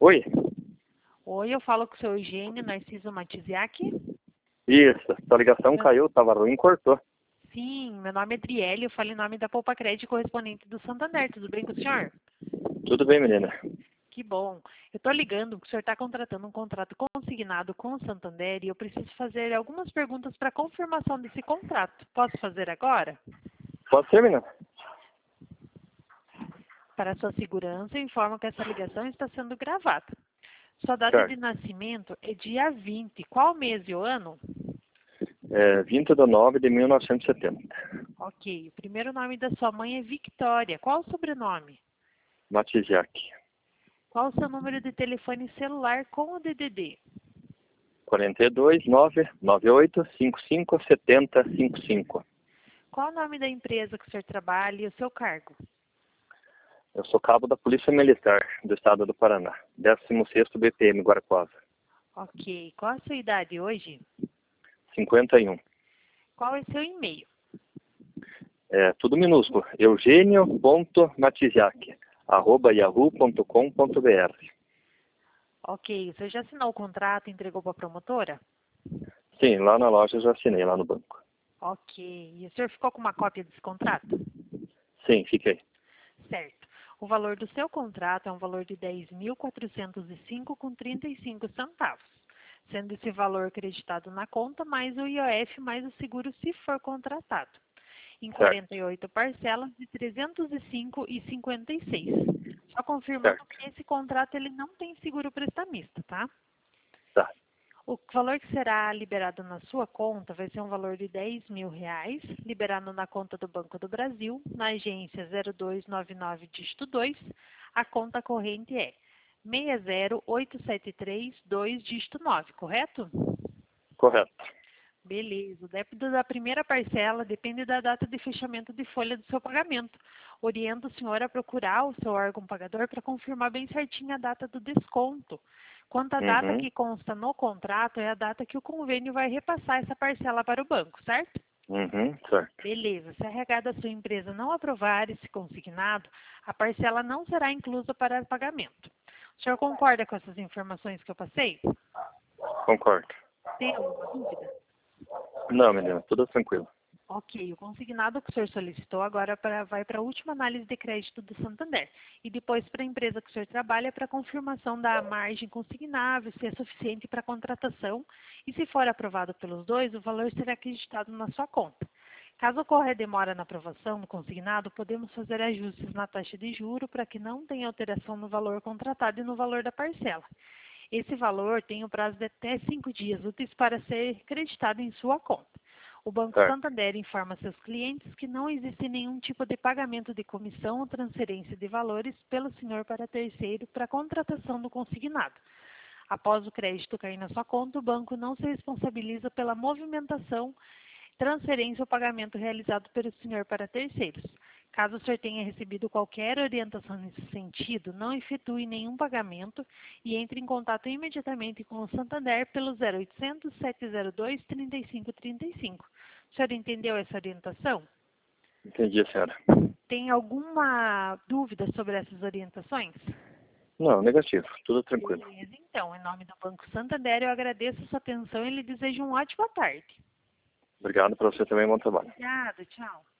Oi? Oi, eu falo com o seu Eugênio Narciso Matiziak. Isso, sua ligação caiu, tava ruim, cortou. Sim, meu nome é Adriele, eu falo em nome da Poupa Crédito, correspondente do Santander. Tudo bem com o senhor? Tudo bem, menina? Que bom. Eu estou ligando porque o senhor está contratando um contrato consignado com o Santander e eu preciso fazer algumas perguntas para confirmação desse contrato. Posso fazer agora? Pode ser, menina? Para sua segurança, eu informo que essa ligação está sendo gravada. Sua data de Certo. nascimento é dia 20. Qual mês e o ano? 20/9/1970. Ok. O primeiro nome da sua mãe é Victória. Qual o sobrenome? Matiziak. Qual o seu número de telefone celular com o DDD? 42/998557055. Qual o nome da empresa que o senhor trabalha e o seu cargo? Eu sou cabo da Polícia Militar do Estado do Paraná. 16º BPM Guarapuava. Ok. Qual a sua idade hoje? 51. Qual é seu e-mail? Tudo minúsculo. Eugenio.matiziak@yahoo.com.br. Ok. O senhor já assinou o contrato e entregou para a promotora? Sim, lá na loja eu já assinei, lá no banco. Ok. E o senhor ficou com uma cópia desse contrato? Sim, fiquei. Certo. O valor do seu contrato é um valor de R$ 10.405,35, sendo esse valor creditado na conta, mais o IOF, mais o seguro, se for contratado, em Certo. 48 parcelas de R$ 305,56. Só confirmando Certo. que esse contrato ele não tem seguro prestamista, tá? Tá. O valor que será liberado na sua conta vai ser um valor de R$ 10.000, liberado na conta do Banco do Brasil, na agência 0299, dígito 2. A conta corrente é 60873-2, dígito 9, correto? Correto. Beleza. O débito da primeira parcela depende da data de fechamento de folha do seu pagamento. Oriento o senhor a procurar o seu órgão pagador para confirmar bem certinho a data do desconto. Quanto à data que consta no contrato, é a data que o convênio vai repassar essa parcela para o banco, certo? Certo. Beleza. Se a RH da sua empresa não aprovar esse consignado, a parcela não será inclusa para pagamento. O senhor concorda com essas informações que eu passei? Concordo. Tem alguma dúvida? Não, menina, tudo tranquilo. Ok, o consignado que o senhor solicitou agora vai para a última análise de crédito do Santander e depois para a empresa que o senhor trabalha para confirmação da margem consignável, se é suficiente para a contratação e se for aprovado pelos dois, o valor será acreditado na sua conta. Caso ocorra demora na aprovação do consignado, podemos fazer ajustes na taxa de juro para que não tenha alteração no valor contratado e no valor da parcela. Esse valor tem o prazo de até 5 dias úteis para ser creditado em sua conta. O Banco Certo. Santander informa seus clientes que não existe nenhum tipo de pagamento de comissão ou transferência de valores pelo senhor para terceiro para a contratação do consignado. Após o crédito cair na sua conta, o banco não se responsabiliza pela movimentação, transferência ou pagamento realizado pelo senhor para terceiros. Caso o senhor tenha recebido qualquer orientação nesse sentido, não efetue nenhum pagamento e entre em contato imediatamente com o Santander pelo 0800 702 3535. O senhor entendeu essa orientação? Entendi, senhora. Tem alguma dúvida sobre essas orientações? Não, negativo. Tudo tranquilo. Beleza, então, em nome do Banco Santander, eu agradeço a sua atenção e lhe desejo uma ótima tarde. Obrigado para você também, bom trabalho. Obrigada, tchau.